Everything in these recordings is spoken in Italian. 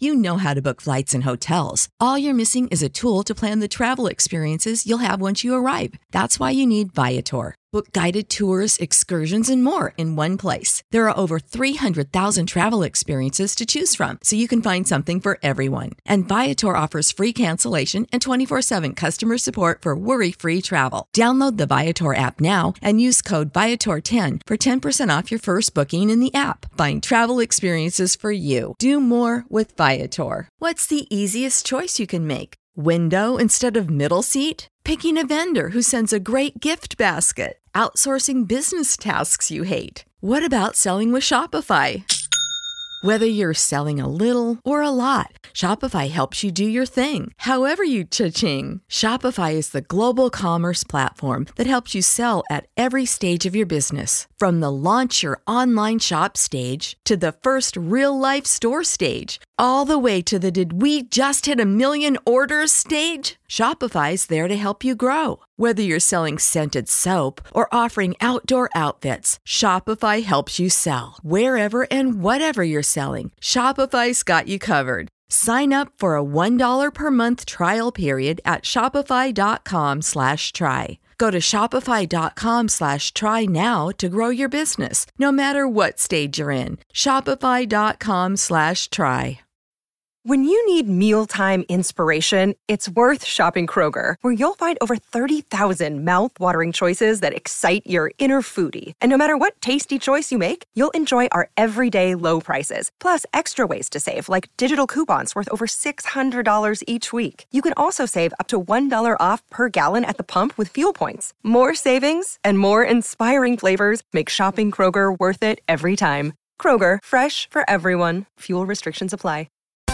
You know how to book flights and hotels. All you're missing is a tool to plan the travel experiences you'll have once you arrive. That's why you need Viator. Book guided tours, excursions, and more in one place. There are over 300,000 travel experiences to choose from, so you can find something for everyone. And Viator offers free cancellation and 24/7 customer support for worry-free travel. Download the Viator app now and use code Viator10 for 10% off your first booking in the app. Find travel experiences for you. Do more with Viator. What's the easiest choice you can make? Window instead of middle seat? Picking a vendor who sends a great gift basket? Outsourcing business tasks you hate? What about selling with Shopify? Whether you're selling a little or a lot, Shopify helps you do your thing, however you cha-ching. Shopify is the global commerce platform that helps you sell at every stage of your business. From the launch your online shop stage to the first real-life store stage, all the way to the did we just hit a million orders stage? Shopify's there to help you grow. Whether you're selling scented soap or offering outdoor outfits, Shopify helps you sell. Wherever and whatever you're selling, Shopify's got you covered. Sign up for a $1 per month trial period at shopify.com/try. Go to shopify.com/try now to grow your business, no matter what stage you're in. Shopify.com/try. When you need mealtime inspiration, it's worth shopping Kroger, where you'll find over 30,000 mouth-watering choices that excite your inner foodie. And no matter what tasty choice you make, you'll enjoy our everyday low prices, plus extra ways to save, like digital coupons worth over $600 each week. You can also save up to $1 off per gallon at the pump with fuel points. More savings and more inspiring flavors make shopping Kroger worth it every time. Kroger, fresh for everyone. Fuel restrictions apply.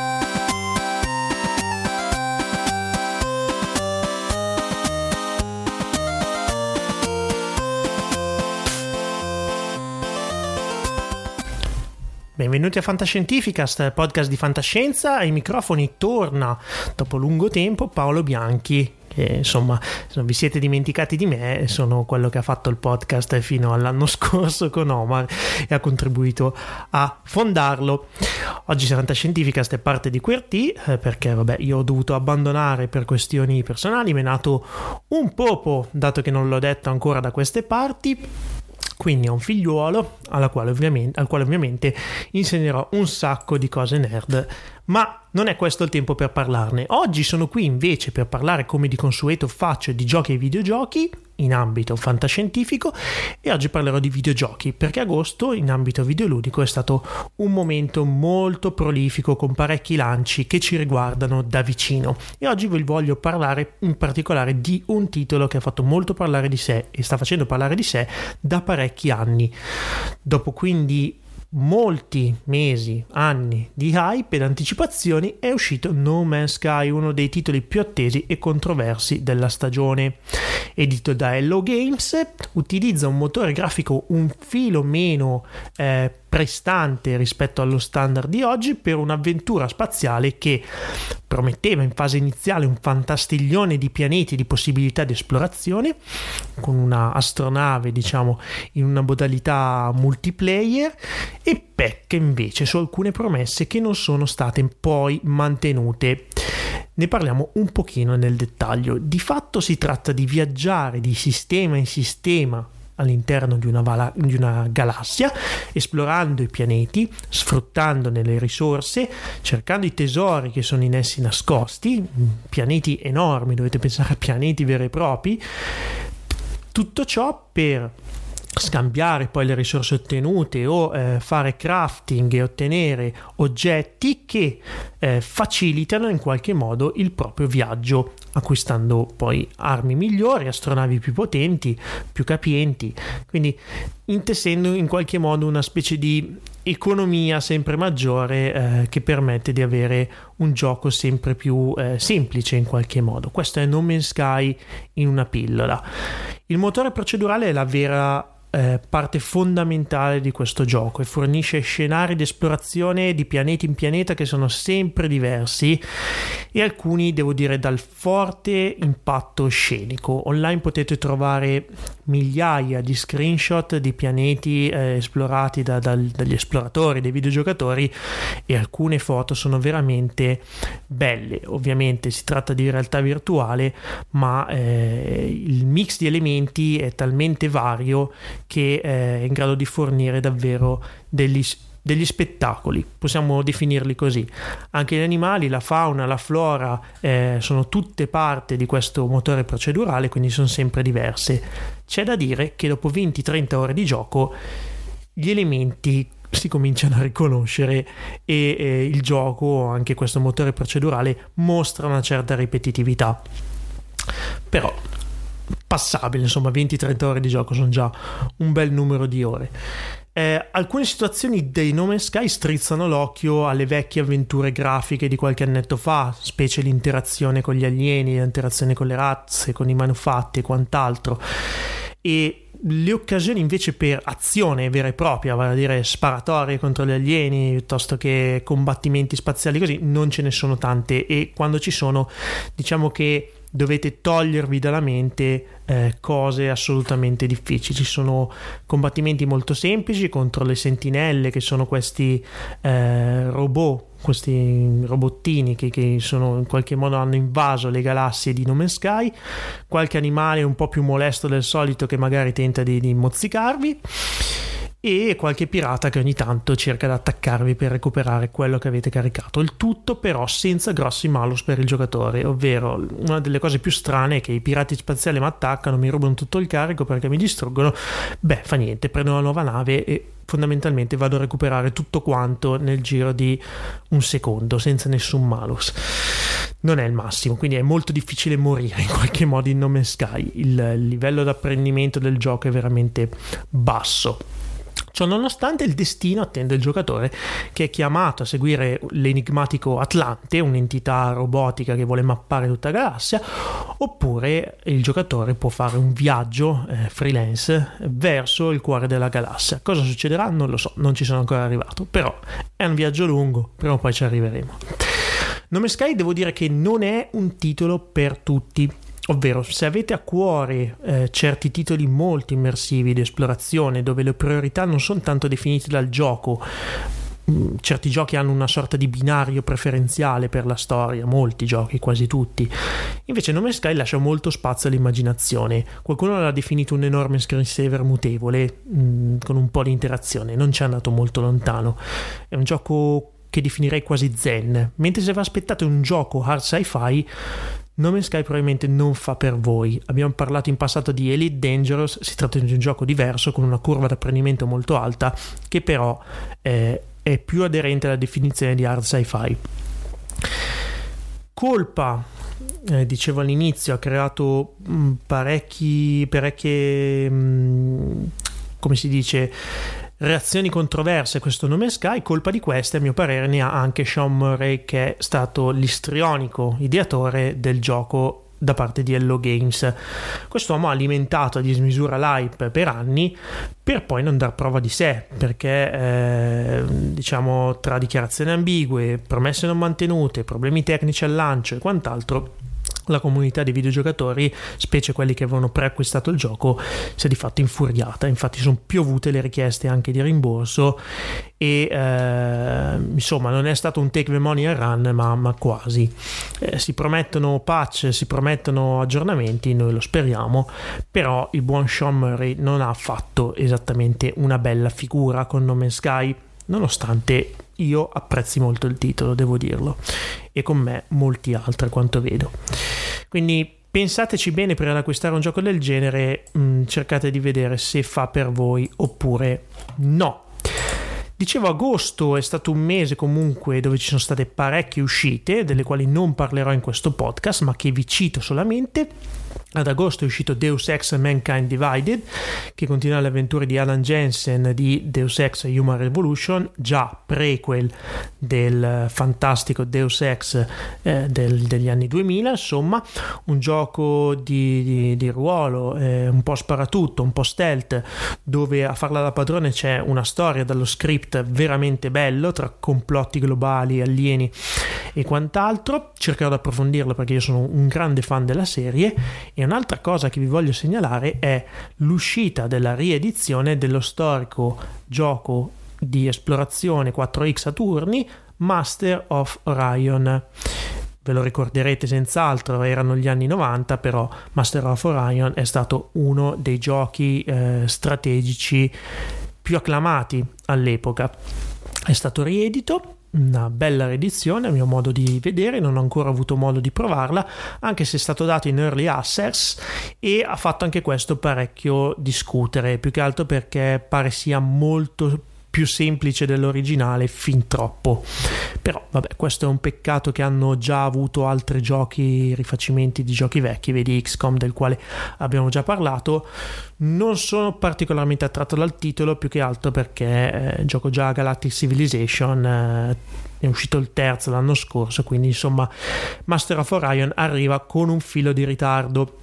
Benvenuti a Fantascientificast, podcast di fantascienza. Ai microfoni torna dopo lungo tempo Paolo Bianchi, che insomma, se non vi siete dimenticati di me, sono quello che ha fatto il podcast fino all'anno scorso con Omar e ha contribuito a fondarlo. Oggi Fantascientificast è parte di QWERTY, perché vabbè, io ho dovuto abbandonare per questioni personali, mi è nato un popo, dato che non l'ho detto ancora da queste parti. Quindi ho un figliuolo al quale ovviamente insegnerò un sacco di cose nerd, ma non è questo il tempo per parlarne. Oggi sono qui invece per parlare, come di consueto faccio, di giochi e videogiochi in ambito fantascientifico, e oggi parlerò di videogiochi perché agosto in ambito videoludico è stato un momento molto prolifico, con parecchi lanci che ci riguardano da vicino, e oggi vi voglio parlare in particolare di un titolo che ha fatto molto parlare di sé e sta facendo parlare di sé da parecchi anni. Dopo quindi molti mesi, anni di hype ed anticipazioni, è uscito No Man's Sky, uno dei titoli più attesi e controversi della stagione. Edito da Hello Games, utilizza un motore grafico un filo meno prestante rispetto allo standard di oggi per un'avventura spaziale che prometteva in fase iniziale un fantastiglione di pianeti e di possibilità di esplorazione, con una astronave diciamo in una modalità multiplayer, e pecca invece su alcune promesse che non sono state poi mantenute. Ne parliamo un pochino nel dettaglio. Di fatto si tratta di viaggiare di sistema in sistema all'interno di una galassia, esplorando i pianeti, sfruttandone le risorse, cercando i tesori che sono in essi nascosti, pianeti enormi, dovete pensare a pianeti veri e propri. Tutto ciò per scambiare poi le risorse ottenute o fare crafting e ottenere oggetti che facilitano in qualche modo il proprio viaggio, acquistando poi armi migliori, astronavi più potenti, più capienti, quindi intessendo in qualche modo una specie di economia sempre maggiore che permette di avere un gioco sempre più semplice in qualche modo. Questo è No Man's Sky in una pillola. Il motore procedurale è la vera parte fondamentale di questo gioco e fornisce scenari di esplorazione di pianeta in pianeta che sono sempre diversi e alcuni, devo dire, dal forte impatto scenico. Online potete trovare migliaia di screenshot di pianeti esplorati dagli esploratori, dei videogiocatori, e alcune foto sono veramente belle. Ovviamente si tratta di realtà virtuale, ma il mix di elementi è talmente vario che è in grado di fornire davvero degli spettacoli, possiamo definirli così. Anche gli animali, la fauna, la flora sono tutte parte di questo motore procedurale, quindi sono sempre diverse. C'è da dire che dopo 20-30 ore di gioco gli elementi si cominciano a riconoscere e il gioco, anche questo motore procedurale, mostra una certa ripetitività, però passabile. Insomma, 20-30 ore di gioco sono già un bel numero di ore. Alcune situazioni dei No Man's Sky strizzano l'occhio alle vecchie avventure grafiche di qualche annetto fa, specie l'interazione con gli alieni, l'interazione con le razze, con i manufatti e quant'altro, e le occasioni invece per azione vera e propria, vale a dire sparatorie contro gli alieni piuttosto che combattimenti spaziali così, non ce ne sono tante, e quando ci sono, diciamo che dovete togliervi dalla mente cose assolutamente difficili. Ci sono combattimenti molto semplici contro le sentinelle, che sono questi questi robottini che sono, in qualche modo hanno invaso le galassie di No Man's Sky, qualche animale un po' più molesto del solito che magari tenta di mozzicarvi, e qualche pirata che ogni tanto cerca di attaccarvi per recuperare quello che avete caricato. Il tutto però senza grossi malus per il giocatore, ovvero una delle cose più strane è che i pirati spaziali mi attaccano, mi rubano tutto il carico perché mi distruggono. Beh, fa niente, prendo una nuova nave e fondamentalmente vado a recuperare tutto quanto nel giro di un secondo senza nessun malus. Non è il massimo, quindi è molto difficile morire in qualche modo in No Man's Sky. Il livello d'apprendimento del gioco è veramente basso. Ciò nonostante, il destino attende il giocatore, che è chiamato a seguire l'enigmatico Atlante, un'entità robotica che vuole mappare tutta la galassia, oppure il giocatore può fare un viaggio freelance verso il cuore della galassia. Cosa succederà? Non lo so, non ci sono ancora arrivato, però è un viaggio lungo, prima o poi ci arriveremo. No Man's Sky, devo dire che non è un titolo per tutti. Ovvero, se avete a cuore certi titoli molto immersivi di esplorazione, dove le priorità non sono tanto definite dal gioco, certi giochi hanno una sorta di binario preferenziale per la storia, molti giochi, quasi tutti. Invece No Man's Sky lascia molto spazio all'immaginazione. Qualcuno l'ha definito un enorme screensaver mutevole, con un po' di interazione. Non ci è andato molto lontano. È un gioco che definirei quasi zen, mentre se vi aspettate un gioco hard sci-fi, No Man's Sky probabilmente non fa per voi. Abbiamo parlato in passato di Elite Dangerous, si tratta di un gioco diverso con una curva d'apprendimento molto alta, che però è più aderente alla definizione di hard sci-fi. Colpa, dicevo all'inizio, ha creato parecchie come si dice, reazioni controverse questo No Man's Sky. Colpa di queste, a mio parere, ne ha anche Sean Murray, che è stato l'istrionico ideatore del gioco da parte di Hello Games. Quest'uomo ha alimentato a dismisura l'hype per anni, per poi non dar prova di sé, perché diciamo, tra dichiarazioni ambigue, promesse non mantenute, problemi tecnici al lancio e quant'altro, la comunità dei videogiocatori, specie quelli che avevano preacquistato il gioco, si è di fatto infuriata. Infatti sono piovute le richieste anche di rimborso e insomma non è stato un take the money and run, ma quasi. Si promettono patch, si promettono aggiornamenti, noi lo speriamo, però il buon Sean Murray non ha fatto esattamente una bella figura con No Man's Sky, nonostante io apprezzi molto il titolo, devo dirlo, e con me molti altri a quanto vedo. Quindi pensateci bene prima di acquistare un gioco del genere, cercate di vedere se fa per voi oppure no. Dicevo, agosto è stato un mese comunque dove ci sono state parecchie uscite, delle quali non parlerò in questo podcast, ma che vi cito solamente. Ad agosto è uscito Deus Ex Mankind Divided, che continua le avventure di Alan Jensen di Deus Ex Human Revolution, già prequel del fantastico Deus Ex degli anni 2000. Insomma, un gioco di ruolo, un po' sparatutto, un po' stealth, dove a farla da padrone c'è una storia dallo script veramente bello, tra complotti globali, alieni e quant'altro. Cercherò di approfondirlo perché io sono un grande fan della serie. E un'altra cosa che vi voglio segnalare è l'uscita della riedizione dello storico gioco di esplorazione 4X a turni Master of Orion. Ve lo ricorderete senz'altro, erano gli anni 90, però Master of Orion è stato uno dei giochi strategici più acclamati all'epoca. È stato riedito, una bella riedizione a mio modo di vedere, non ho ancora avuto modo di provarla, anche se è stato dato in early access, e ha fatto anche questo parecchio discutere, più che altro perché pare sia molto più semplice dell'originale, fin troppo. Però vabbè, questo è un peccato che hanno già avuto altri giochi, rifacimenti di giochi vecchi, vedi XCOM, del quale abbiamo già parlato. Non sono particolarmente attratto dal titolo, più che altro perché gioco già Galactic Civilization, è uscito il terzo l'anno scorso, quindi insomma Master of Orion arriva con un filo di ritardo.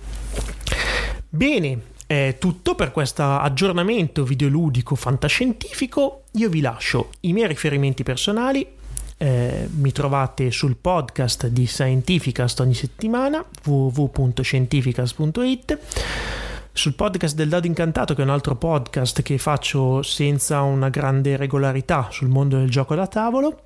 Bene, è tutto per questo aggiornamento videoludico fantascientifico. Io vi lascio i miei riferimenti personali, mi trovate sul podcast di Scientificast ogni settimana, www.scientificast.it, sul podcast del Dado Incantato, che è un altro podcast che faccio senza una grande regolarità sul mondo del gioco da tavolo,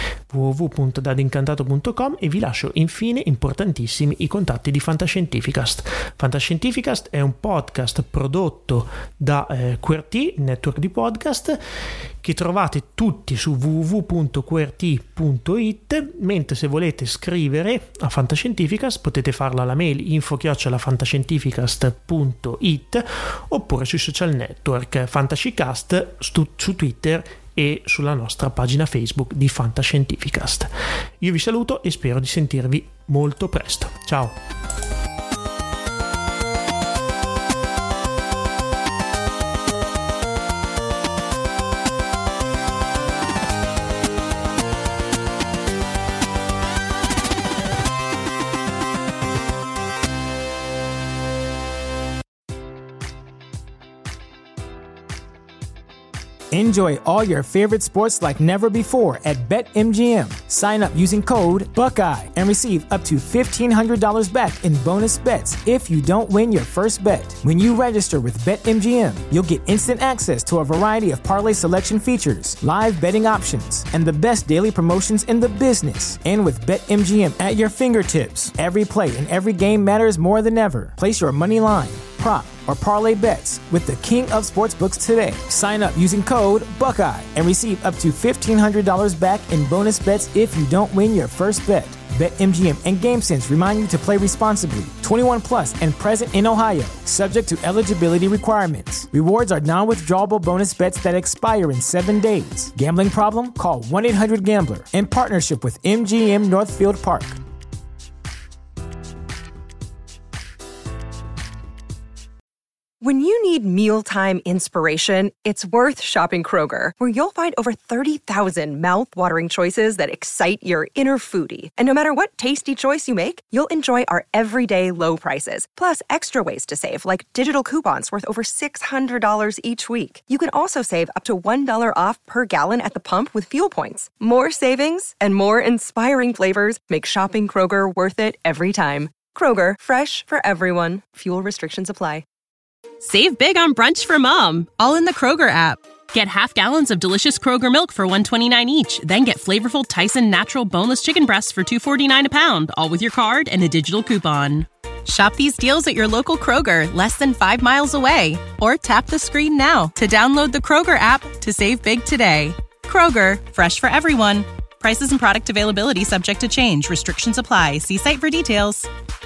www.dadincantato.com, e vi lascio infine, importantissimi, i contatti di Fantascientificast. Fantascientificast è un podcast prodotto da QWERTY, network di podcast, che trovate tutti su www.qwerty.it, mentre se volete scrivere a Fantascientificast potete farlo alla mail info@fantascientificast.it, oppure sui social network Fantascicast su Twitter e sulla nostra pagina Facebook di Fantascientificast. Io vi saluto e spero di sentirvi molto presto. Ciao! Enjoy all your favorite sports like never before at BetMGM. Sign up using code Buckeye and receive up to $1,500 back in bonus bets if you don't win your first bet. When you register with BetMGM, you'll get instant access to a variety of parlay selection features, live betting options, and the best daily promotions in the business. And with BetMGM at your fingertips, every play and every game matters more than ever. Place your money line, prop, or parlay bets with the king of sportsbooks today. Sign up using code Buckeye and receive up to $1,500 back in bonus bets if you don't win your first bet. BetMGM and GameSense remind you to play responsibly. 21 plus and present in Ohio, subject to eligibility requirements. Rewards are non-withdrawable bonus bets that expire in 7 days. Gambling problem? Call 1-800-GAMBLER. In partnership with MGM Northfield Park. When you need mealtime inspiration, it's worth shopping Kroger, where you'll find over 30,000 mouth-watering choices that excite your inner foodie. And no matter what tasty choice you make, you'll enjoy our everyday low prices, plus extra ways to save, like digital coupons worth over $600 each week. You can also save up to $1 off per gallon at the pump with fuel points. More savings and more inspiring flavors make shopping Kroger worth it every time. Kroger, fresh for everyone. Fuel restrictions apply. Save big on brunch for mom, all in the Kroger app. Get half gallons of delicious Kroger milk for $1.29 each. Then get flavorful Tyson natural boneless chicken breasts for $2.49 a pound, all with your card and a digital coupon. Shop these deals at your local Kroger, less than 5 miles away. Or tap the screen now to download the Kroger app to save big today. Kroger, fresh for everyone. Prices and product availability subject to change. Restrictions apply. See site for details.